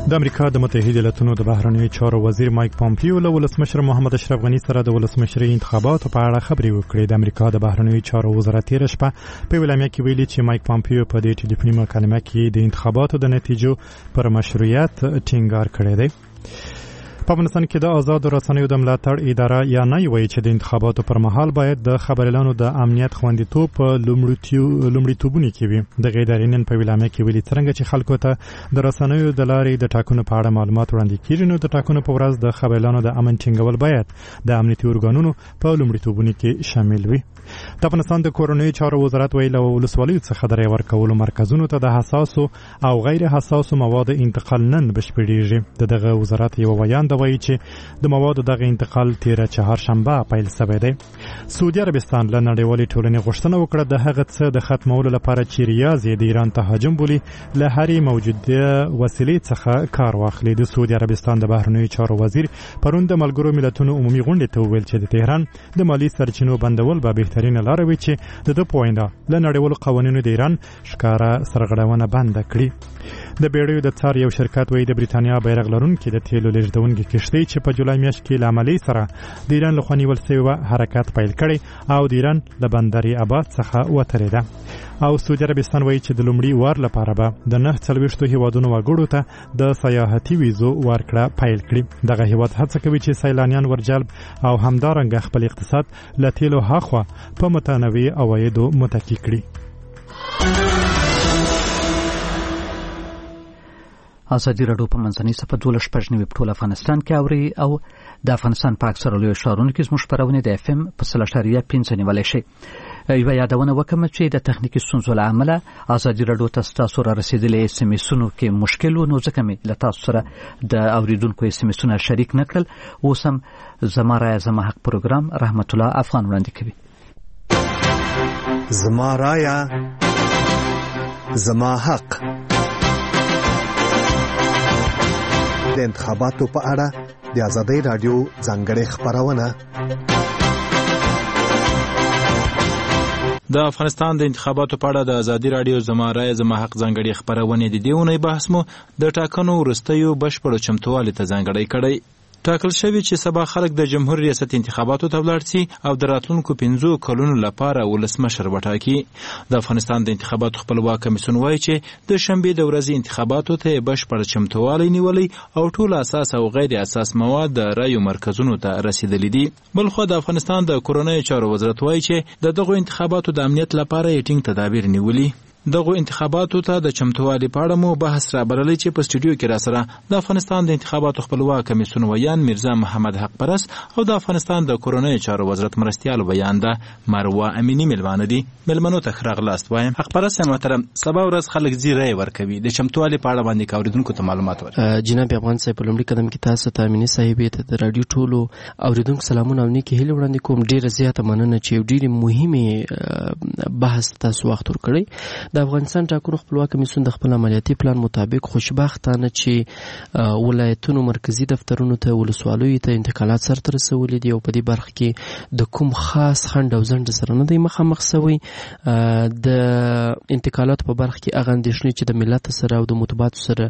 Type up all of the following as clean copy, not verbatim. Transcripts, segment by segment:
د امریکا د متحده ایالاتونو د بهرنیو چارو وزیر مایک پامپیو له ولسمشر محمد اشرف غني سره د ولسمشرۍ انتخاباتو په اړه خبرې وکړې. د امریکا د بهرنیو چارو وزارت تېره شپه په اعلامیه کې ویلي چې مایک پامپیو په دې ټلیفوني مکالمه کې د انتخاباتو د نتیجو پر مشروعیت ټینګار کړی دی. په افغانستان کې د آزاد رسنیو د ملاتړ اداره یا نه وایي چې د انتخاباتو پر مهال باید د خبريالانو د امنیت خوندیتوب په لومړیتوبونو کې وي. د ادارې نن په اعلامیه کې ویلي څنګه چې خلکو ته د رسنیو د لارې د ټاکنو په اړه معلومات وړاندې کیږي، نو د ټاکنو په ورځ د خبريالانو د امن ټینګول باید د امنیتي ارګانونو په لومړیتوبونو کې شامل وي. د افغانستان د کورنیو چارو وزارت ویلي ولسوالیو څخه د رای ورکولو مرکزونو ته د حساسو او غیر حساسو موادو انتقال نن بشپړیږي. دغه وزارت یو بیان وایي چې د موادو دغه انتقال تیره چهارشنبه پیل شوی دی. سعودي عربستان له نړیوالې ټولنې غوښتنه وکړه د هغه څه د ختمولو لپاره چې ریاض یې د ایران تهاجم بولي له هرې موجوده وسیلې څخه کار واخلي. د سعودي عربستان د بهرنیو چارو وزیر پرون د ملګرو ملتونو عمومي غونډې ته وویل چې د تهران د مالی سرچینو بندول به بهترینه لاره وي چې د پوینده له نړیوالو قوانینو د ایران ښکارا سرغړونه بند کړي. د بیړیو د څار یو شرکت وایي د بریتانیا بیرغ لرونکي د تیلو لیږدونکي کښتۍ چې په جولای میاشت کې له عملي سره د ایران لخوا نیول شوی حرکت پیل کړی او د ایران له بندر عباس څخه وتلې ده. او سعودي عربستان وایي چې د لومړي وار لپاره به د 49 هیوادونو وګړو ته د سیاحتي ویزو ورکړه پیل کړي. دغه هیواد هڅه کوي چې سیلانیان ورجلب او همدارنګه خپل اقتصاد له تیلو هاخوا په متنوع عوایدو متکی کړي. ازادي راډیو په منځنۍ صفحه 12 په ټول افغانستان کې اوري او د افغانستان په اکثره لویو ښارونو کې زموږ خپرونه د FM په 0.5 نیولای شي. یو یادونه وکم چې د تخنیکی ستونزو له امله ازادي راډیو ته تاسو را رسیدلې SMS-ونو کې مشکل و، نو ځکه مې له تاسو سره د اوریدونکو SMS-ونه شریک نکړل. اوس هم زما رایه زما حق پروګرام رحمت الله افغان وړاندې کوي. زما رایه زما حق د انتخاباتو په اړه د ازادي رادیو ځانګړې خبرونه. د افغانستان د انتخاباتو په اړه د ازادي رادیو زما رایه زما حق ځانګړې خبرونه د دیونې بحث مو د ټاکنو وروستیو بشپړو چمتووالي ته ځانګړی کړی. ټاکل شوی چې سبا خلک د جمهور ریاست انتخاباتو ته ولاړ شي او د راتلونکو 15 کلونو لپاره ولسمشر وټاکي. د افغانستان د انتخاباتو خپلواک کمیسیون وایي چې د شنبې د ورځې انتخاباتو ته بشپړ چمتووالی نیولی او ټول اساس او غیر اساس مواد د رایو مرکزونو ته رسیدلي دي. بلخو د افغانستان د کورنیو چارو وزارت وایي چې دغه انتخاباتو د امنیت لپاره ټینګ تدابیر نیولي. دغه انتخاباتو ته د چمتووالي په اړه مو بحث را بللی چې په سټوډیو کې را سره د افغانستان د انتخاباتو خپلواک کمیسیون ویان میرزا محمد حق پرس او د افغانستان د کورنیو چارو وزارت مرستیال ویان ده مروه امینی ملمانه دي. ملمنو ته خراغلاست وایم. حق پرس محترم، سبا ورځ خلک زیری ورکوي د چمتووالي په اړه باندې اوریدونکو ته معلومات ورکړي. جناب افغان صاحب، په لومړي قدم کې تاسو ته امینی صاحب ته د رادیو ټولو اوریدونکو سلامونه او نیکی هیله وړاندې کوم. ډیره زیاته مننه چې ډیره مهمه بحث تاسو وخت ورکړی. د افغانستان ټاکنو خپلواک کمیسیون د خپل عملیاتي پلان مطابق خوشبختانه چې ولایتونو مرکزی دفترونو ته ولسوالیو ته انتقالات سرته رسولي دي او په دې برخه کې د کوم خاص خنډ او ځنډ سره نه دی مخامخ شوی. د انتقالات په برخه کې هغه اندېښنې چې د ملت سره او د مطبوعاتو سره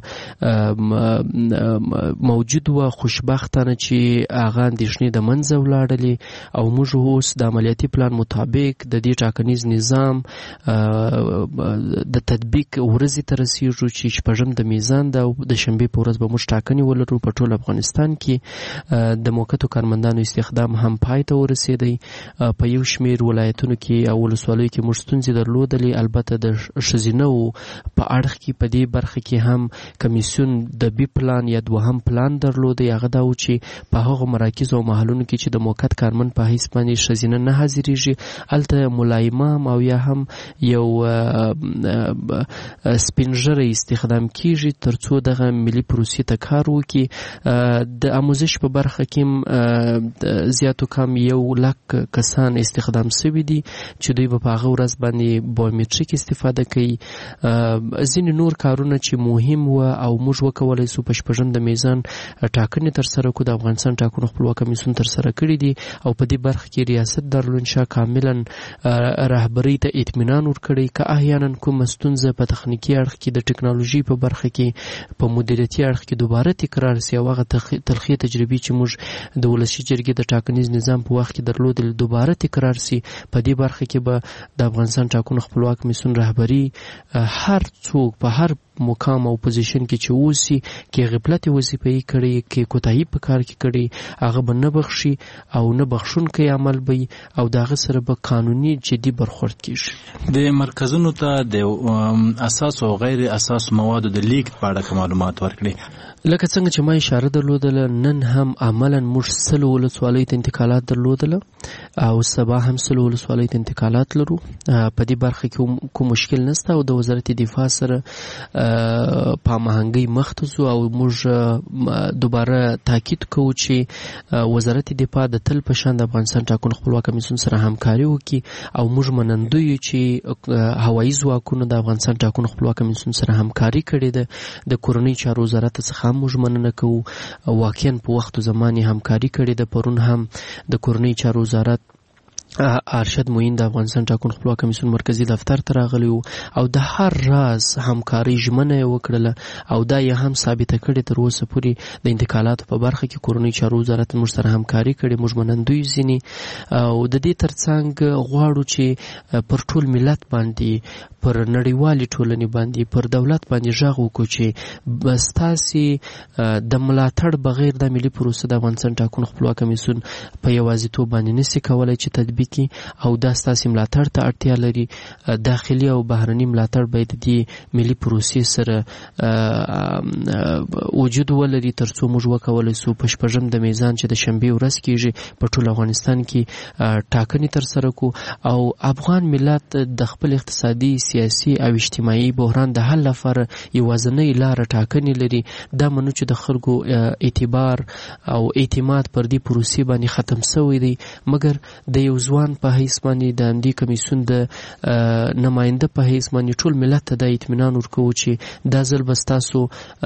موجود و، خوشبختانه چې هغه اندېښنې د منځه ولاړلې او موږ اوس د عملیاتي پلان مطابق د دې ټاکنیز نظام د تطبیق ورځې ته رسیږو چې شپږم د میزان ده او د شنبې په ورځ به موږ ټاکنې ولرو. په ټول افغانستان کې د موقتو کارمندانو استخدام هم پای ته ورسېدی. په یو شمېر ولایتونو کې او ولسوالیو کې موږ ستونزې درلودلې. البته د ښځینهو په اړخ کې په دې برخه کې هم کمیسیون د بي پلان یا دوهم پلان درلودی. هغه دا و چې په هغو مراکزو او محلونو کې چې د موقت کارمند په حیث باندې ښځینه نه حاضرېږي هلته ملایمام او یا هم یو سپینژره استخدام کیږي ترڅو دغه ملي پروسې ته کار وکړي. د آموزش په برخه کې زیاتو کم 100,000 کسان استخدام شوي دي چې دوی په هغه ورځ باندې بایومټریک استفاده کوي. ځینې نور کارونه چې مهم و او موږ وکولای سو په شپږم د میزان ټاکنې ترسره کړو. د افغانستان ټاکنو خپلواک کمیسیون ترسره کړي دي او په دې برخه کې ریاست دارالانشا کاملا رهبرۍ ته اطمینان ورکړی. که احیانا یقینا کوم ستونزه په تخنیکی اړخ کې د ټکنالوژي په برخه کې په مدیریتي اړخ کې دوباره تکرار شي او هغه تلخی تجربې چې موږ د ولسی جرګې د ټاکنیز نظام په وخت کې درلودل دوباره تکرار شي. په دې برخه کې به د افغانستان ټاکنو خپلواک کمیسیون رهبری هر څوک په هر مقام او پوزیشن کې چې اوسي کې غفلت وظیفه‌ای کړي کې کوتاهی په کار کې کړي هغه به نه بخشي او نه بخښونکی عمل به او دغه سره به قانوني جدي برخورد کیږي. د مرکزونو ته د اساس او غیر اساس موادو د لیک په اړه معلومات ورکړي. لکه څنګه چې ما اشاره درلودله نن هم عملا موږ 100 ولسوالۍ ته انتقالات درلودله او سبا هم 100 ولسوالۍ ته انتقالات لرو. په دې برخه کې کوم مشکل نشته او د وزارت دفاع سره په مهنګي مختصو او موږ دوباره تاکید کوو چې وزارت دفاع د تل په شان د افغانستان ټاکنو خپلواک کمیسیون سره همکاري وکړي او موږ منندوی یو چې هوایي ځواکونو د افغانستان ټاکنو خپلواک کمیسیون سره همکاري کړې ده. د کورنۍ چارو وزارت څخه موږ مننه کوو واقعا په وخت او زمانه همکاري کړې ده. پرون هم د کورنۍ چارو وزارت ارشد موین د افغانستان ټاکنو خپلواک کمیسیون مرکزی دفتر ته راغلی او د هر راز همکاري ژمنه وکړله او دا یې هم ثابته کړې تر اوسه پورې د انتقالاتو په برخه کې کورنۍ چارو وزارت موږ سره همکاري کړې. موږ منندوی ځینی او د دې ترڅنګ غواړو چې پر ټول ملت باندې پر نړیوالې ټولنې باندې پر دولت باندې ژغ وکړو چې بس تاسې د ملاتړ بغیر د ملي پروسه د افغانستان ټاکنو خپلواک کمیسیون په یوازیتوب باندې نشي کولای چې تطبیق او دا ستاسو ملاتړ ته اړتیا لري. داخلي او بهرني ملاتړ باید د ملي پروسې سره وجود ولري ترڅو موږ وکولای شو په شپږم د میزان چې د شنبه ورځ کېږي په ټول افغانستان کې ټاکنې تر سره کو او افغان ملت د خپل اقتصادي سیاسي او اجتماعي بحران د حل لپاره یوازینۍ لار ټاکنې لري. دا منو چې د خلکو اعتبار او اعتماد پر دې پروسې باندې ختم شوی دی مګر د یو ځوان په حیث باندې د اندی کمیسیون د نماینده په حیث باندې ټول ملت ته د اطمینان ورکوو چې دا ځل به ستاسو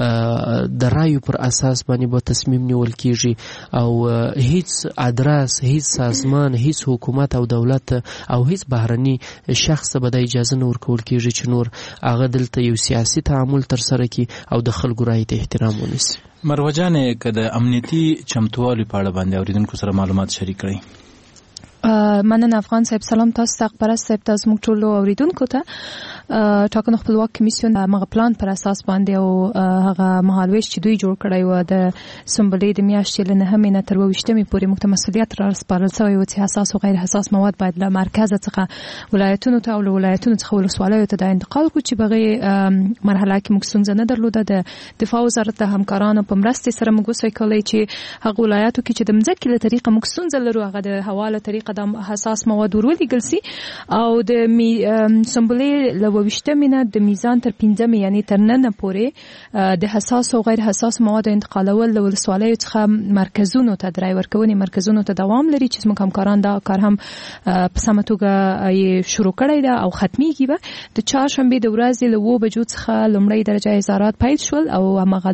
د رایو پر اساس باندې به تصمیم نیول کیږي او هیڅ ادرس هیڅ سازمان هیڅ حکومت او دولت او هیڅ بهرني شخص به د اجازه نه ورکول کیږي چې نور هغه دلته یو سیاسي تعامل تر سره کی او د خلکو رای ته احترام ونیسي. مروه جانې که د امنیتي چمتووالي په اړه باندې اوریدونکو سره معلومات شریک کړئ. مننه افغان صاحب. سلام تاسو ته خبرست صاحب تاسو موږ ټول اوریدونکو ته. ټاکنو خپلواک کمیسیون هغه پلان پر اساس باندې او هغه مهالويش چې دوی جوړ کړی و د سمبلې د میاشتې له 9 نه تر 28 پورې موږ مسؤلیت را سپارل شوی و چې حساس او غیر حساس مواد باید له مرکز څخه ولایتونو ته او ولایتونو څخه ولسوالیو ته د انتقال کو چې بغي مرحله کې موږ څنګه نه درلوده. د دفاع وزارت د همکارانو په مرسته سره موږ وسوي کولای چې هغه ولایتو کې چې د مځکې له طریقه موږ څنګه لرو هغه د حواله طریقه د حساس مواد ورولېږل سي او د سمبلې له 28 نه د میزان تر 15 یعنی تر 9 پورې د حساس او غیر حساس مواد انتقالول له ولسوالیو څخه مرکزونو ته درای ورکونې مرکزونو ته دوام لري چې موږ همکاران دا کار هم په سمه توګه شروع کړی دا او ختميږي. به د چهارشنبه د ورځې له 2 بجو څخه لومړی درجه اظهارات پیل شول او هغه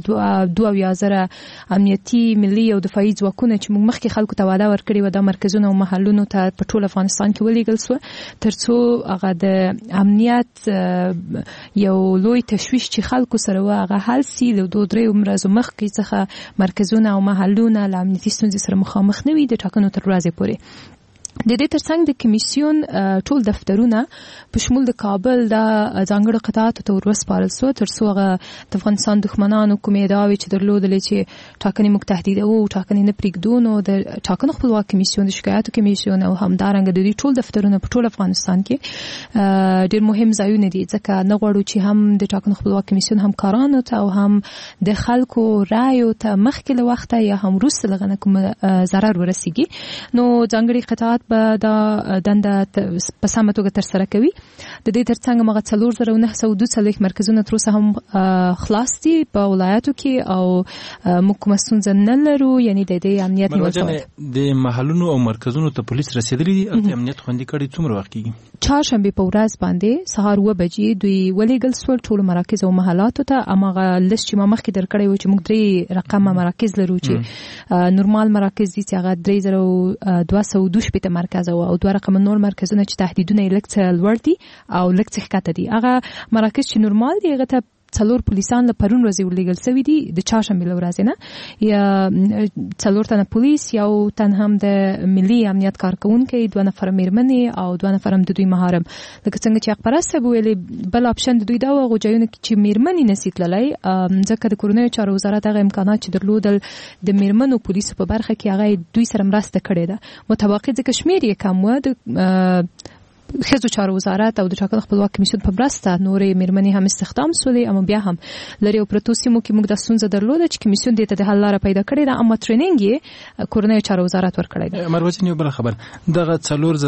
2000 امنیتي ملي او دفاعي ځواکونه چې موږ مخکې خلکو ته وعده ورکړي و د مرکزونو او محلونو ته په ټول افغانستان کې ولېږل شو ترڅو هغه د امنیت یو لوی تشویش چې خلکو سره هغه حل سي. له 2-3 ورځې مخکې څخه مرکزونه او محلونه له امنیتي ستونزې سره مخامخ نه وي د ټاکنو تر ورځې پورې. د دې ترڅنګ د کمیسیون ټول دفترونه په شمول د کابل د ځانګړو قطاعاتو ته ورسپارل شو ترڅو هغه د افغانستان دښمنانو کومې ادعاوې چې درلودلې چې ټاکنې موږ تهدیدوو او ټاکنې نه پرېږدو نو د ټاکنو خپلواک کمیسیون د شکایاتو کمیسیون او همدارنګه د دې ټول دفترونه په ټول افغانستان کې ډېر مهم ځایونه دي ځکه نه غواړو چې هم د ټاکنو خپلواک کمیسیون همکارانو ته او هم د خلکو رایو ته مخکې له وخته یا هم وروسته له هغه کوم ضرر ورسیږي. نو ځانګړي قطاعات به دا دنده په سمه توګه تر سره کوي. د دې ترڅنګ مغه 4942 مرکزونه تر اوسه هم خلاص دي په ولایتو کې او موږ کوم ستونزه نه لرو یعنی د دې امنیت نیول د محلونو او مرکزونو ته پولیس رسیدلي دي او امنیت خوندي کړي څومره وخت کېږي؟ چهارشنبه په ورځ باندې سهار 2 بجې دوی ولېږل شول ټول مراکز او محلاتو ته. امغه لست چې ما مخکې درکړی و چې موږ 3 رقم مراکز لرو چې نورمال مراکز دي چې هغه 3212 مرکز او 2 رقم نور مرکزونه چې تهدیدونه یې لږ څه لوړ دي او لږ څه ښکته دي. هغه مراکز چې نورمال دي هغه ته 4 پولیسان له پرون ورځې ورلېږل شوي دي د چهارشنبې له ورځې نه، یا 4 تنه پولیس، یو تن هم د ملي امنیت کارکونکي، 2 نفر میرمنې او 2 نفر هم د دوی محارم. لکه څنګه چې اخبارات صاحب ویلي بل اپشن د دوی دا و غوجایونه چې میرمنې نسی تللی، ځکه د کورنیو چارو وزارت هغه امکانات چې درلودل د میرمنو پولیسو په برخه کې هغه دوی سره مرسته کړې ده. متوقع ځکه شمیر یې کم و د ښځو چارو وزارت او د ټاکنو خپلواک کمیسیون په مرسته نورې میرمنې هم استخدام سولې، اما بیا هم لري او پرتو سیمو کې موږ د ستونزه درلوده چې کمیسیون دې ته د حل لاره پیدا کړې ده، اما ټریننګ یې کورنیو چارو وزارت ورکړی دی. مروه بل خبر دغه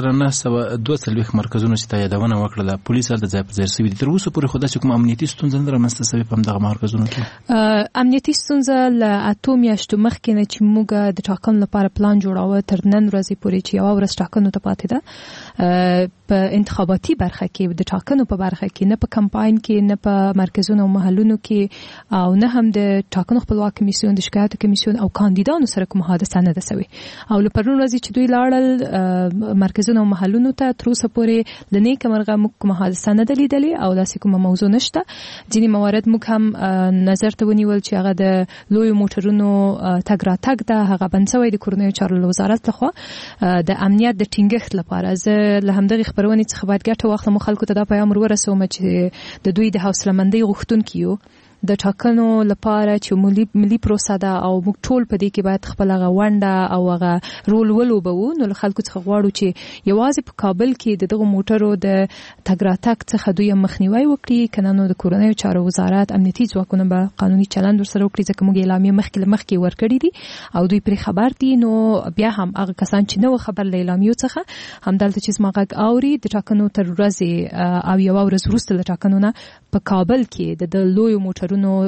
4942 مرکزونه چې تا یادونه وکړه پولیس هلته ځای په ځای سوي دي، تر اوسه پورې خو داسې کوم امنیتي ستونزه نه رامنځته سوې په همدغه مرکزونو کې؟ امنیتي ستونزه له 8 میاشتو مخکې نه چې موږ د ټاکنو لپاره پلان جوړاوه تر نن ورځې پورې چې یوه ورځ ټاکنو ته پاتې ده، په انتخاباتي برخه کې د ټاکنو په برخه کې نه په کمپاین کې نه په مرکزونو او محلونو کې او نه هم د ټاکنو خپلواک کمیسیون د شکایاتو کمیسیون او کاندیدانو سره کوم حادثه نه ده سوي. او له پرون ورځې چې دوی لاړل مرکزونو او محلونو ته تر اوسه پورې د نیکه مرغه موږ کوم حادثه نه ده لیدلې او داسې کومه موضوع نشته. ځینې موارد موږ هم نظر ته ونیول چې هغه د لویو موټرونو تګ راتګ ده، هغه بند شوی د کورنیو چارو وزارت لخوا د امنیت د ټینګښت لپاره. زه له همدغې خبرونې څخه باید ګټه واخلم او خلکو ته دا پیغام ورسوم چې د دوی د حوصله مندۍ غوښتونکي یو د ټاکنو لپاره چې ملي پروسه ده او موږ ټول په دې کې باید خپل هغه ونډه او هغه رول ولوبو. نو له خلکو څخه غواړو چې یوازې په کابل کې دغه موټرو د تګ راتګ څخه دوی مخنیوي وکړي، کنه نو د کورنیو چارو وزارت امنیتي ځواکونه به قانوني چلند ورسره وکړي، ځکه موږ اعلامیه مخکې ورکړې دي او دوی پرې خبر دي. نو بیا هم هغه کسان چې نو خبر له اعلامیو څخه همدلته چې زما غږ اوري د ټاکنو تر ورځې او یو ورځ وروسته له ټاکنو نه په کابل کې د لویو موټرونو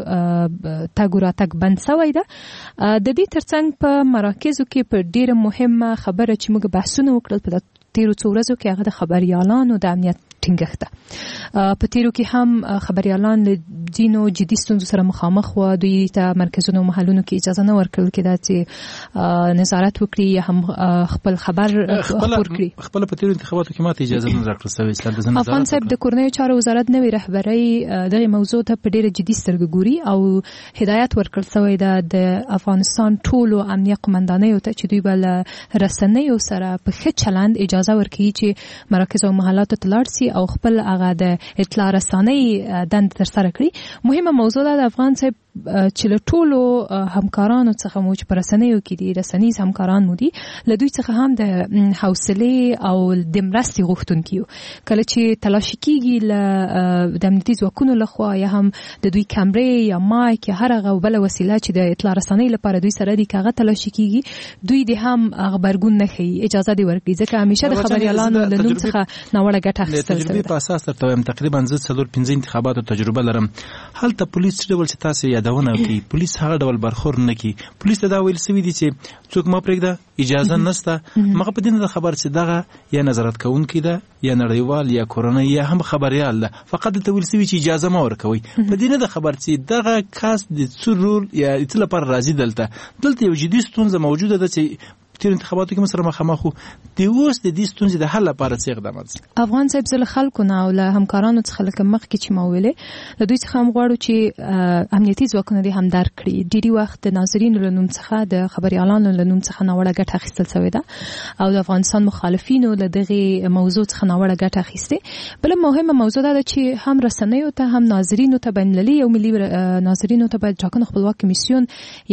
تګ راتګ بند شوی ده. د دې ترڅنګ په مراکزو کې په ډیره مهمه خبره چې موږ بحثونه وکړل په تیرو څو ورځو کې هغه د خبريالانو د امنیت ټینګښت ده. په تیرو کې هم خبريالان له ځینو جدي ستونزو سره مخامخ و، دوی ته مرکزونو او محلونو کې اجازه نه ورکړل کېده چې نظارت وکړي یا هم خپل خبر خپور کړي. خپل په تیرو انتخاباتو کې ماته اجازه نه راکړل شوې. افغان صاحب د کورنیو چارو وزارت نوې رهبرۍ دغه موضوع ته په ډیره جدي سترګه ګوري او هدایت ورکړل شوی ده د افغانستان ټولو امنیه قومندانیو ته چې دوی بل رسنیو سره په ښه چلند اجازه ورکړي چې مراکز او محلات ته لاړ شي او خپل هغه د اطلاع رسانۍ دند ترسره کړي. مهمه موضوع ده د افغان صاحب چې له ټولو همکارانو څخه مو چې پر رسنیو کې دي رسنیز همکاران مو دي له دوی څخه هم د حوصله او د مرستې غوښتونکي یو. کله چې تلاشي کیږي له د امنیتي ځواکونو لخوا یا هم د دوی کیمرې یا مایک یا هر هغه بل وسیله چې د اطلاع رسانۍ لپاره دوی سره دي کاغه تلاشي کیږي دوی د هم خبرګون نه خي اجازه دی ورکړي، ځکه همیشه د خبريالانو له نوم څخه ناوړه ګټه اخیستل شوی. په اساس ترته تقریبا زه 4-5 انتخاباتو تجربه لرم. هلته پولیس ډول چې تاسو یادونه کوي پولیس هغه ډول برخور نه کوي. پولیس ته دا ویل سوي دي چې څوک ما پرېږده اجازه نشته. مغه په دې نه خبر چې دغه یا نظارت کوونکی ده یا نړیوال یا کورنۍ یا هم خبريال ده، فقط ته ویل سوي چې اجازه ما ورکوي. په دې نه خبر چې دغه کاس د څرور یا اطلاع پر راځي دلته یو جدي ستونزه موجوده ده چې تیر انتخاباتو کې مسره مخامخ دي. اوس د دې ستونزې د حل لپاره څه اقدامات افغان صاحب زله خلکو نه او له همکارانو څخه لکه مخکې چې ما ویلې له دوی څخه هم غواړو چې امنیتي ځواکونه دې هم درک کړي. ډېری وخت د ناظرینو له نوم څخه د خبريالانو له نوم څخه ناوړه ګټه اخیستل شوې ده او د افغانستان مخالفینو له دغه موضوع څخه ناوړه ګټه اخیسته. بل مهمه موضوع ده چې هم رسنیو ته هم ناظرینو ته بین‌المللي او ملي ناظرینو ته باید ټاکنو خپلواک کمیسیون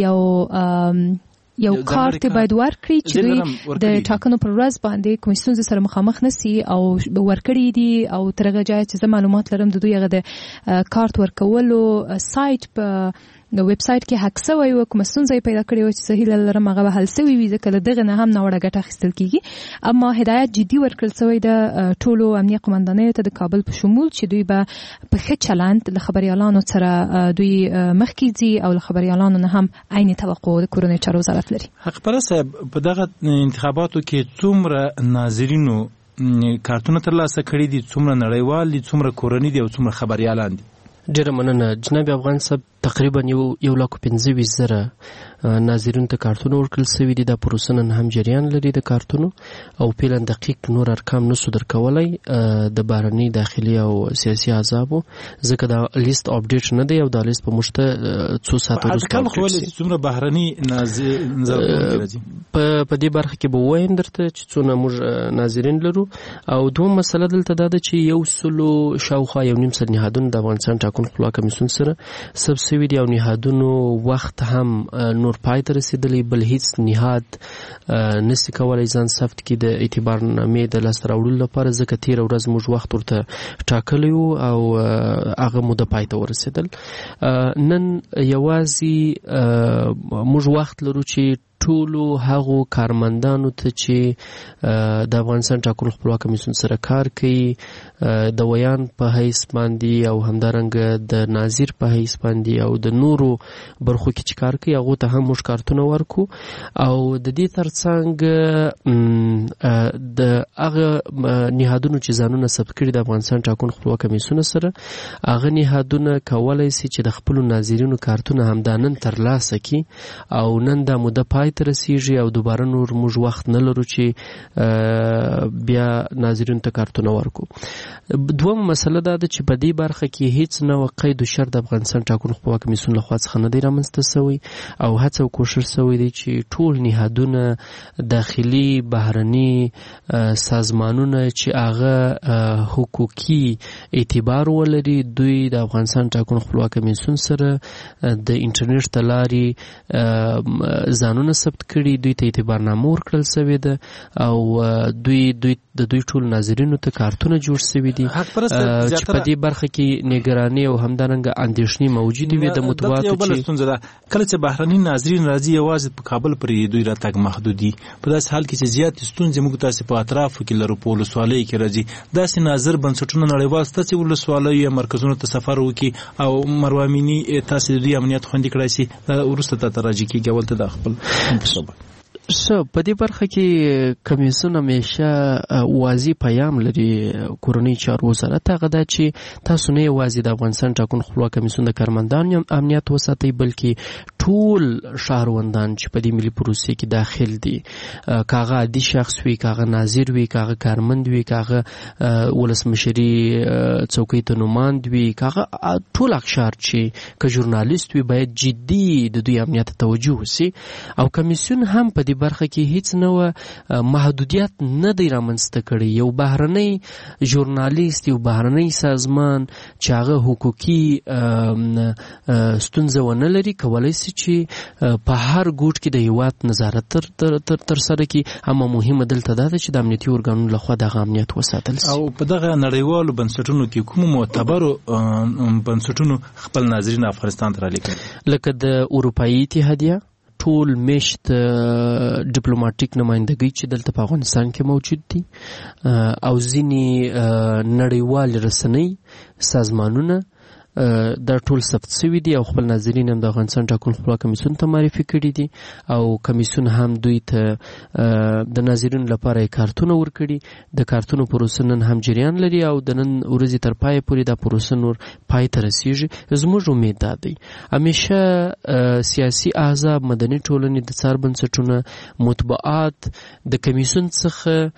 یو کارت باید ورکړي چې دوی د ټاکنو پر ورځ باندې کوم ستونزې سره مخامخ نشي او ورکړي دي او ترغه ځای چې معلومات لرم د دوی هغه د کارت ورکولو سایت په د ویب سایت کې هک شوی و کوم ستونزې پیدا کړې و چې صحیح لرم هغه حل شوی وي ځکه دغه نه هم ناوړه ګټه اخیستل کیږي. اما هدایت جدي ورکړل شوی د ټولو امنیه قومندانیو ته د کابل په شمول چې دوی به په ښه چلند له خبريالانو سره دوی مخکې ځي او له خبريالانو نه هم عین توقع د کورنیو چارو وزارت لري. حق پر صاحب په دغه انتخاباتو کې څومره ناظرینو کارتونه ترلاسه کړي دي، څومره نړیوال دي، څومره کورنۍ دي او څومره خبريالان دي؟ ډیره مننه جناب افغان صاحب. تقریبا 1,25,000 ناظرینو ته کارتونه ورکړل شوي دي. دا پروسه نن هم جریان لري د کارتونو او فعلا دقیق نور ارقام نسو درکولای د بهرني داخلي او سیاسي احزابو، ځکه دا لیست اپډیټ نه دی او دا لیست په مشته څو ساعت وروسته څومره بهرني ناظرین راځي. په دې برخه کې به وایم درته چې څونه موږ ناظرین لرو. او دوم مسله دلته دا ده چې 100 شاوخوا 1.5 نهادونه د افغانستان ټاکنو خپلواک کمیسیون سره سب سوي دي او نهادونو وخت هم نور پای ته رسیدلی، بل هیڅ نهاد نسی کولای ځان ثبت کړي د اعتبارنامې د لاسته راوړلو لپاره، ځکه تېره ورځ موږ وخت ورته ټاکلی و او هغه موده پای ته ورسېدل. نن یوازې موږ وخت لرو چې ټولو هغو کارمندانو ته چې د افغانستان ټاکنو خپلواک کمیسیون سره کار کوي، د ویان په حیث باندې او همدارنګه د ناظر په حیث باندې او د نورو برخو کې چې کار کوي، هغو ته هم موږ کارتونه ورکو. او د دې ترڅنګ د هغه نهادونو چې ځانونه ثبت کړي د افغانستان ټاکنو خپلواک کمیسیون سره، هغه نهادونه کولی شي چې د خپلو ناظرینو کارتونه همدا نن ترلاسه کړي او نن دا موده پای ته رسیږي او دوباره نور موږ وخت نه لرو چې بیا ناظرینو ته کارتونه ورکو. دوم مسله دا ده چې په دې برخه کې هیڅ نوع قید و شرط د افغانستان ټاکنو خپلواک کمیسیون لخوا څخه نه دی رامنځته سوی او هڅه او کوشش سوی دی چې ټول نهادونه داخلي بهرني سازمانونه چې هغه حقوقي اعتبار ولري، دوی د افغانستان ټاکنو خپلواک کمیسیون سره د انټرنیټ ته لارې ځانونه ثبت کړي، دوی ته اعتبارنامه ورکړل سوې ده او دوی ټول ناظرینو ته کارتونه جوړ سوي دي چې په دې برخه کې نگراني او همدارنګه اندېښنې موجودې وي د مطبوعاتو. چې کله چې بهرني ناظرین راځي یوازې په کابل پورې دوی راتګ محدود دي، په داسې حال کې چې زیاتې ستونزې موږ تاسې په اطرافو کې لرو، په ولسوالیو کې راځي، داسې ناظر بنسټونه نړیوال ستاسې ولسوالیو مرکزونو ته سفر وکړي او مروامینی تاسې د دوی امنیت خوندي کړای شي، وروسته ته راځي کېږي اول ته د خپل په دې برخه کې کمیسیون همیشه واضح پیام لري کورنۍ چارو وزارت، هغه دا چې تاسو نه یوازې د افغانستان ټاکنو خپلواک کمیسیون د کارمندانو امنیت وساتئ، بلکې ټول شهروندان چې په دې ملي پروسې کې داخل دي، کاغه عادي شخص وي، کاغه ناظر وي، کاغه کارمند وي، کاغه ولسمشري څوکۍ ته نوماند وي، کاغه ټول اقشار چې که ژورنالیست وي باید جدي د دوی امنیت توجه وشي. او کمیسیون هم په دې برخه کې هیڅ نوع محدودیت نه دی رامنځته کړی. یو بهرنی ژورنالیست، یو بهرنی سازمان چې هغه حقوقي ستونزه ونه لري، کولی شي چې په هر ګوټ کې د هیواد نظارت ترسره کړي. اما مهمه دلته دا ده چې د امنیتي ارګانونو لخوا دغه امنیت وساتل شي. او په دغه نړیوالو بنسټونو کې کوم معتبرو بنسټونو خپل ناظرین افغانستان ته رالیږي، لکه د اروپایي اتحادیه ټول میشت ډیپلوماټیک نمائندګۍ چې دلته په افغانستان کې موجود دي او ځینې نړیوال رسنۍ سازمانونه دا ټول ثبت شوي دي او خپل ناظرین هم د افغانستان ټاکنو خپلواک کمیسیون ته معرفي کړي دي او کمیسیون هم دوی ته د ناظرینو لپاره کارتونه ورکړي. د کارتونو پروسه نن هم جریان لري او د نن ورځې تر پایه پورې دا پروسه نور پای ته رسیږي. زموږ امید دا دی همیشه سیاسي احزاب، مدني ټولنې، د څار بنسټونه، مطبوعات د کمیسیون څخه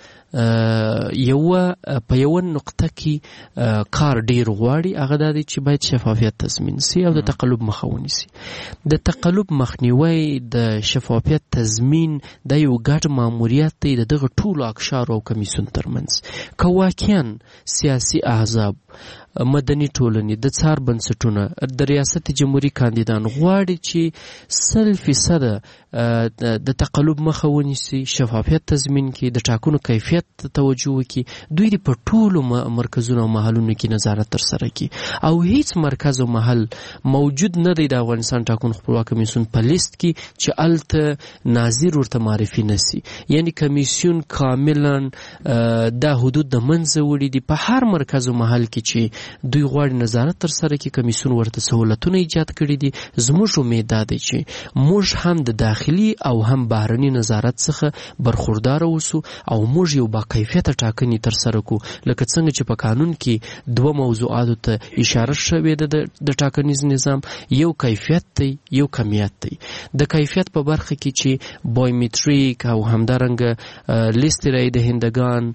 په یوه نقطه کې کار ډیر غواړي، هغه دا دی چې باید شفافیت تضمین سي او د تقلب مخه ونیسي. د تقلب مخنیوی، د شفافیت تضمین دا یو ګډ ماموریت دی د دغه ټولو اقشارو او کمیسیون ترمنځ. که واقعا سیاسي احزاب، مدني ټولنې، د څار بنسټونه، د ریاست جمهوریت کاندیدان غواړي چې 100% د تقلب مخه ونیسي، شفافیت تضمین کړي، د ټاکنو کیفیت توجه وکړي، دوی په ټولو مرکزونو او محلونو کې نظارت ترسره کړي. او هیڅ مرکز او محل موجود نه دی د افغانستان ټاکنو خپلواک کمیسیون په لیست کې چې الته ناظر ورته معرفي نسی. یعنی کمیسیون کاملا دا حدود د منځه وړي دي. په هر مرکز او محل کې چې دوی غواړي نظارت تر سره کړي، کمیسیون ورته سہولتونه ایجاد کړي دي. زموږ امید دا دی چې موږ هم د داخلي او هم بهرني نظارت څخه برخوردار اوسو او موږ یو با کیفیته ټاکنې تر سره کو، لکه څنګه چې په قانون کې دوه موضوعاتو ته اشاره شوې ده د ټاکنیز نظام، یو کیفیت دی یو کمیت دی. د کیفیت په برخه کې چې بایومټریک او همدارنګه لیست رای دهندگان،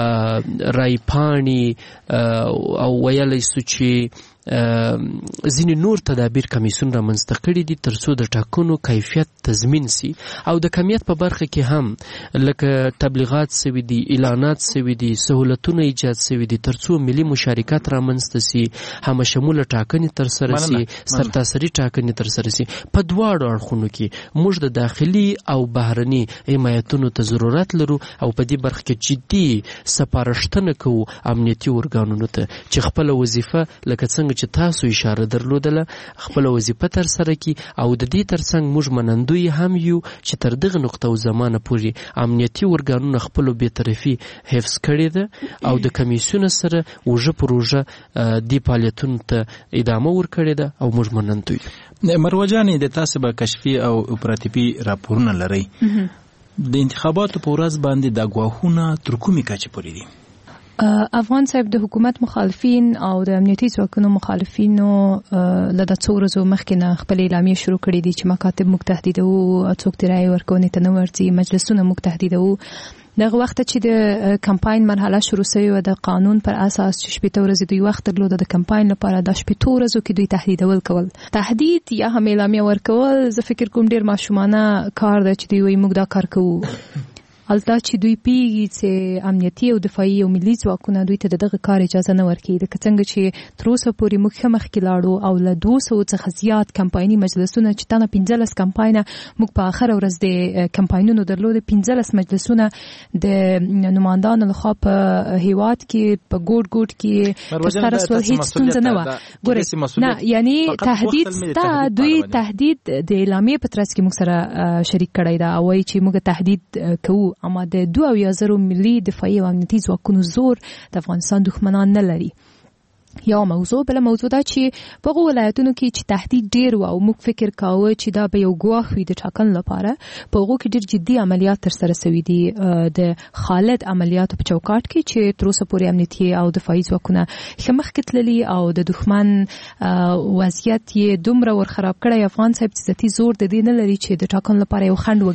رای پاڼې او ویلی سو چې ځینې نور تدابیر کمیسیون رامنځته کړي دي تر څو د ټاکنو کیفیت تضمین سي. او د کمیت په برخه کې هم لکه تبلیغات سوي دي، اعلانات سوي دي، سهولتونه ایجاد سوي دي تر څو ملي مشارکت رامنځته سي، همه شموله ټاکنې تر سره سي، سرتاسري ټاکنې تر سره سي. په دواړو اړخونو کې موږ د داخلي او بهرني حمایتونو ته ضرورت لرو او په دې برخه کې جدي سپارښتنه کوو امنیتي ارګانونو ته چې خپل وظیفه لکه څنګه چې تاسو اشاره درلودله خپل وظیفه تر سره کی، او د دې ترڅنګ موږ منندوی هم یو چې تر دغه نقطه او زمانه پورې امنیتي ارګانونه خپل بی‌طرفي حفظ کړي ده او د کمیسیون سره وجه پروژه دی فعالیتونو ته ادامه ورکړي ده او موږ منندوی. مروه جانې د تاسو به کشفي او اپراتیفي راپورونه لرئ، د انتخاباتو په ورځ باندې د ګواښونه تر کومې کچې پورې دي؟ افغان صاحب د حکومت مخالفین او د امنیتي ځواکونو مخالفینو له د څو ورځو مخکې نه خپل اعلامیې شروع کړي دي چې مکاتب موږ تهدیدوو، څوک د رایې ورکونې ته نه ورځي، مجلسونه موږ تهدیدوو. دغه وخت چې د کمپاین مرحله شروع شوې وه د قانون پر اساس چې 8 ورځې دوی وخت درلوده د کمپاین لپاره، د 8 ورځو کې دوی تهدیدول کول، تهدید یا هم اعلامیه ورکول، زه فکر کوم ډیر ماشومانه کار ده چې دوی وایي موږ دا کار کوو. البته چې دوی پیږي چې امنیتي او دفاعي او ملي ځواکونه دوی ته دغه کار اجازه نه ورکوي، لکه څنګه چې تر اوسه پورې موږ ښه مخکې لاړو او له 200 څخه زیات کمپایني مجلسونه چې تنه 15 کمپاینه موږ په آخره ورځ د کمپاینونو درلود، 15 مجلسونه د نمائندانو لخوا په هیواد کې په ګوټ کې ترسره سول، هیڅ ستونزه نه وه. ګورئ نه یعنی تهدید ستا، دوی تهدید د اعلامیې په ترڅ کې موږ سره شریک کړی ده او وایي چې موږ تهدید کوو، اما د 2000 ملي دفاعي او امنیتي ځواکونو زور د افغانستان دښمنان نه لري. یا موضوع بل موضوع دا چې په ولایتونو کې چې تهدید ډیر و او موږ فکر کاوه چې دا به یو ګواښ وي د ټاکنو لپاره، په هغو کې ډیر جدي عملیات ترسره شوي دي د خالد عملیاتو په چوکاټ کې چې تر اوسه پورې امنیتي او دفاعي ځواکونه ښه مخکې تللي او د دښمن وضعیت یې دومره ورخراب کړی افغان صاحب چې ذاتي زور د دې نه لري چې د ټاکنو لپاره یو خنډ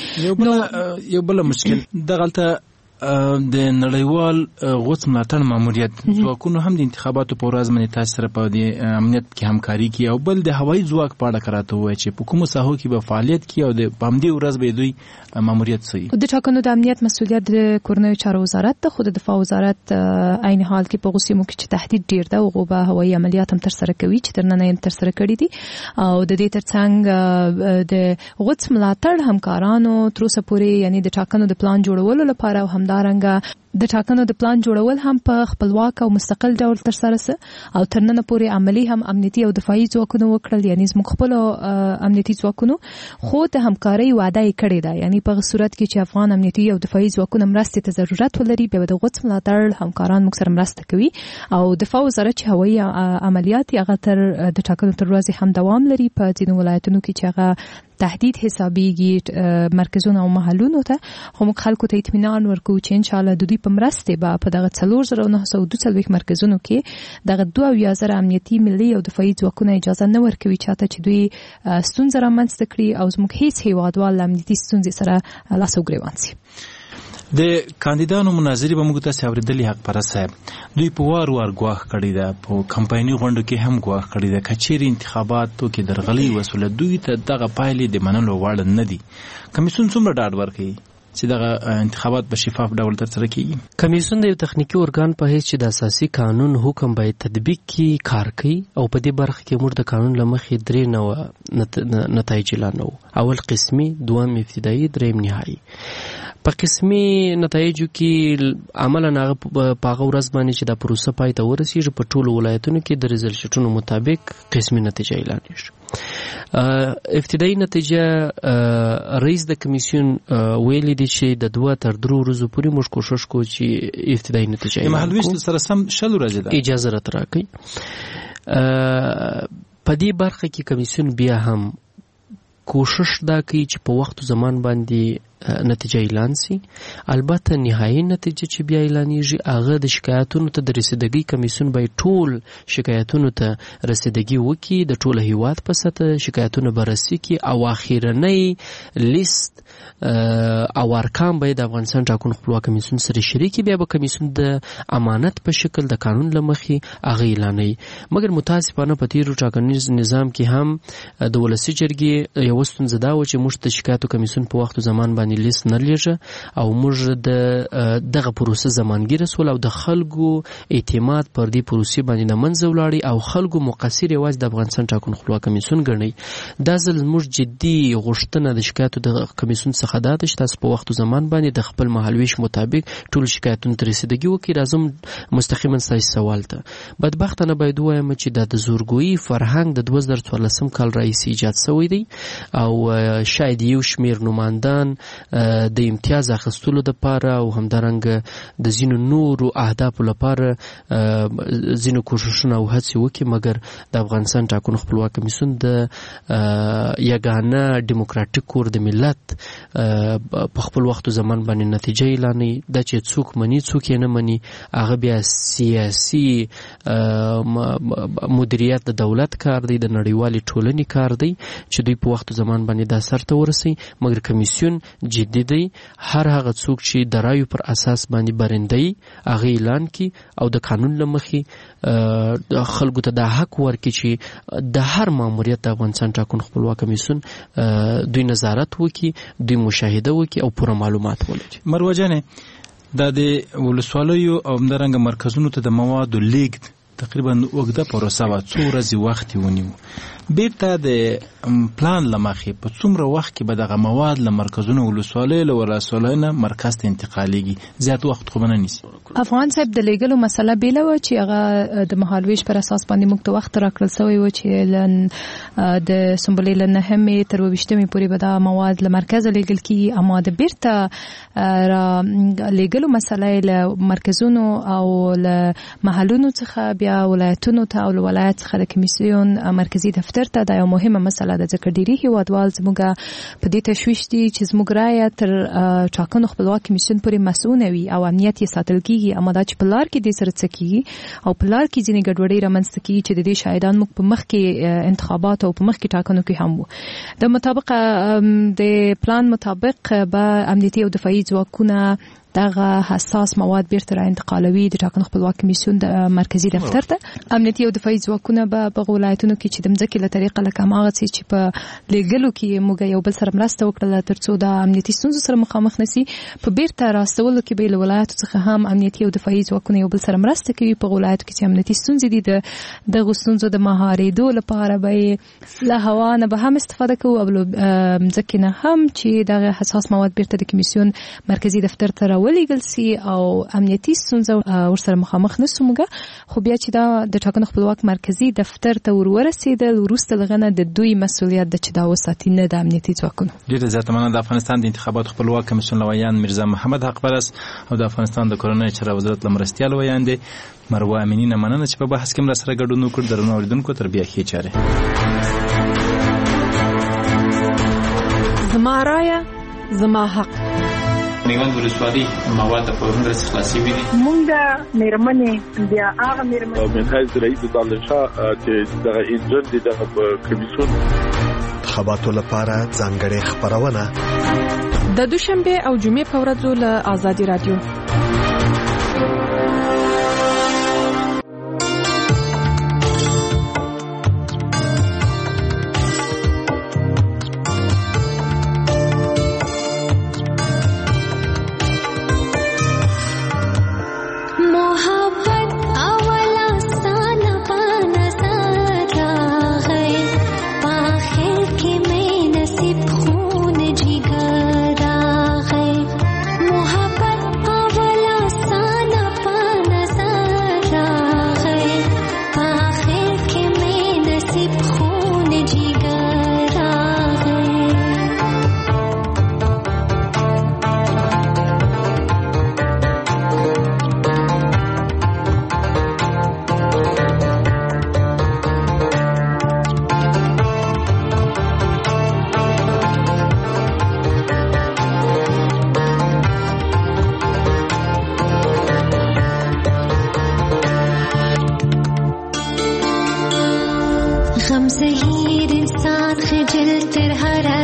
وګرځي. یو بل مشکل دغلته د نړیوال غوڅ ملاتړ ماموریت ځواکونو هم د انتخاباتو په ورځ باندې تاسو سره په دې امنیت کې همکاري کوي، او بل د هوایي ځواک په اړه کراته وایي چې په کومو ساحو کې به فعالیت کوي او د همدې ورځ به دوی ماموریت کوي. د ټاکنو د امنیت مسؤلیت د کورنیو چارو وزارت ته، خو د دفاع وزارت عین حال کې په غوسیمو کې چې تهدید ډیر ده او به هوایي عملیات هم ترسره کوي چې تر نن یې ترسره کړي دي. او د دې ترڅنګ د غوڅ ملاتړ همکارانو تر اوسه پورې یعنی د ټاکنو د پلان جوړولو لپاره او همدارنګه د ټاکنو د پلان جوړول هم په خپلواک او مستقل ډول ترسره سه او تر نن پورې عملی هم امنیتي او دفاعي ځواکونه وکړل، یعنی زموږ خپل امنیتي ځواکونو خو د همکاري وعده یې کړې ده. یعنی په صورت کې چې افغان امنیتي او دفاعي ځواکونه مرستې ته ضرورت ولري به د غوڅ ملاتړ همکاران موږ سره مرسته کوي. او دفاع وزارت چې هوایي عملیات هغه تر د ټاکنو تر ورځې هم دوام لري په ځینو ولایتونو کې چې هغه تهدید حسابيږي مرکزونو او محلونو ته، خو موږ خلکو ته اطمینان ورکوو چې ان شاء الله د دوی په مرسته به په دغه 4942 مرکزونو کې دغه 2000 امنیتي ملي او دفاعي ځواکونه اجازه نه ورکوي چاته چې دوی ستونزې رامنځته کړي او زموږ هیڅ هیوادوال امنیتي ستونزې سره لاس او ګریوان شي. د کاندیدانو مناظرې به موږ تاسو اوریدلې حق پر صاحب دوی په وار ګواښ کړی ده، په کمپایني غونډو کې هم ګواښ کړی ده، کچېرې انتخاباتو کې درغلي وسوله دوی ته دغه پایلې د منلو وړ نه دي. کمیسیون څومره ډاډ ورکوي چې دغه انتخابات په شفاف ډول ترسره کیږي؟ کمیسیون د یو تخنیکی ارګان په حیث چې د اساسي قانون حکم باید تطبیق کی کار کوي او په دې برخه کې موږ د قانون لمخې 3 نوع نتایج اعلانوو. اول قسمي، دوم ابتدایي، دریم نهایي. په قسمي نتایجو کې عملاً هغه په هغه ورځ باندې چې دا پروسه پای ته ورسیږي په ټولو ولایتونو کې د ریزلټونو مطابق قسمي نتیجه اعلانېږي. ابتدایي نتیجه رئیس د کمیسیون ویلي دي چې د 2 تر 3 ورځې پورې موږ کوشش کوو چې ابتدایي نتیجه یې مهالویش سره سم 6 ورځې ده. اجازه راکړئ. په دې برخه کې کمیسیون بیا هم کوشش دا کوي چې په وخت زمان باندې نتیجه اعلان سي. البته نهایي نتیجه چې بیا اعلانېږي هغه د شکایتونو ته د رسیدګۍ کمیسیون به ټول شکایتونو ته رسیدګي وکړي، د ټول هیواد په سطح شکایتونه بررسي کړي او اخیرنۍ لیست او ارقام به د افغانستان ټاکنو خپلواک کمیسیون سره شریکي، بیا به کمیسیون د امانت په شکل د قانون له مخې هغه اعلانوي. مګر متاسفانه په تیرو ټاکنیز نظام کې هم د ولسي جرګې یوه ستونزه دا وه چې موږ د شکایتو کمیسیون په وخت زمان باندې لیست نه لیږه او موږ دغه پروسه زمانګیره سول او د خلکو اعتماد پر دې پروسې باندې د منځه ولاړی او خلکو مقصر یوازې د افغانستان ټاکنو خپلواک کمیسیون ګڼي. دا ځل موږ جدي غوښتنه د شکایتو د کمیسیون څخه دا ده چې تاسو په وخت زمان باندې د خپل مهالویش مطابق ټول شکایتونو ته رسیدګي وکړي. راځم مستقیما ستاسو سوال ته. بدبختانه باید ووایم چې د زورګویي فرهنګ د 2014 کال راهیسې ایجاد شوی دی او شاید یو شمیر نمایندان د امتیاز اخیستلو لپاره او همدارنګه د ځینو نورو اهدافو لپاره ځینو کوششونه او هڅې وکړي، مګر د افغانستان ټاکنو خپلواک کمیسیون د یګانه ډیموکراټیک کور د ملت په خپل وخت زمان باندې نتیجه اعلانوي. دا چې څوک مني څوک یې نه مني هغه بیا سیاسي مدیریت د دولت کار دی، د نړیوالې ټولنې کار دی چې دوی په وخت زمان باندې دا سرته ورسوي. مګر کمیسیون جدي دی، هر هغه څوک چې د رایو پر اساس باندې برنده وي هغه اعلان کړي او د قانون له مخې خلکو ته دا حق ورکړي چې د هر ماموریت د افغانستان ټاکنو خپلواک کمیسیون دوی نظارت وکړي، دوی مشاهده وکړي او پوره معلومات ولري. مروه جانې، دا د ولسوالیو او همدارنګه مرکزونو ته د موادو لیږد تقریبا اوږده پروسه وه، څو ورځې وخت یې ونیو. بیرته د پلان له مخې په څومره وخت کې به دغه مواد له مرکزونو ولسوالیو له ولسوالیو نه مرکز ته انتقالیږي؟ زیات وخت خو به نه نیسي. افغان صاحب د لیږلو مسله بیله وه چې هغه د مهالویش پر اساس باندې موږ ته وخت راکړل شوی و چې د سنبلې له 9مې تر 22مې پورې به دا مواد له مرکزه لیږل کېږي، اما د بیرته لیږلو مسله له مرکزونو او له محلونو څخه بیا ولایتونو ته او له ولایت څخه د کمیسیون مرکزي دفتر ته دا یو مهمه مسله ده، ځکه ډېری هیوادوال زموږ په دې تشویش دي چې زموږ رایه تر ټاکنو خپلواک کمیسیون پورې مسؤونه وي او امنیت یې ساتل کېږي. اما دا چې په لار کې دې سره څه کېږي او په لار کې ځینې ګډوډۍ رامنځته کېږي چې د دې شاهدان موږ په مخکې انتخابات او په مخکې ټاکنو کې هم وو. د مطابق د پلان مطابق به امنیتي او دفاعي ځواکونه دغه حساس مواد بیرته را انتقالوي د ټاکنو خپلواک کمیسیون د مرکزی دفتر ته. امنیتي او دفاعي ځواکونه به په ولایتونو کې چې د مځکې له طریقه لکه هغه چې په لیږلو کې موږ یو بل سره مرسته وکړه ترڅو د امنیتي ستونزو سره مخامخ نشي، په بیرته راستولو کې به له ولایتو څخه هم امنیتي او دفاعي ځواکونه یو بل سره مرسته کوي. په ولایتو کې چې امنیتي ستونزې دي د ستونزو د مهارېدو لپاره به له هوا نه به هم استفاده کوو او مځکې نه هم چې دغه حساس مواد بیرته د کمیسیون مرکزی دفتر ته ولیږل سي او امنیتي ستونزه ورسره مخامخ نسو موږ. خو بیا چې دا د ټاکنو خپلواک مرکزی دفتر ته ورسېدل وروسته لغنه د دوی مسؤلیت د چې دا وساتي نه د امنیتي ځواکونو. ډېر زیاته مننه. د افغانستان د انتخاباتو خپلواک کمیسیون لویان میرزا محمد حقپرس او د افغانستان د کورنۍ چارو وزارت لمرستیال ویان دي مروه امینی نه مننه چې په بحث کې سره ګډون وکړ. درنو اوریدونکو تر بیا ښې چارې. زما رایه زما حق. میوند ولسوالي مواد په ورنده خلاصي وي. مونږ د میرمنې بیا هغه میرمنې من حیث رئیس دانشا چې دغه انجن دي د کمیسیون خبراتو لپاره ځانګړې خبرونه د دوشنبه او جمعې په ورځو له آزادي رادیو. محبت زهیر انسان خجل تر هر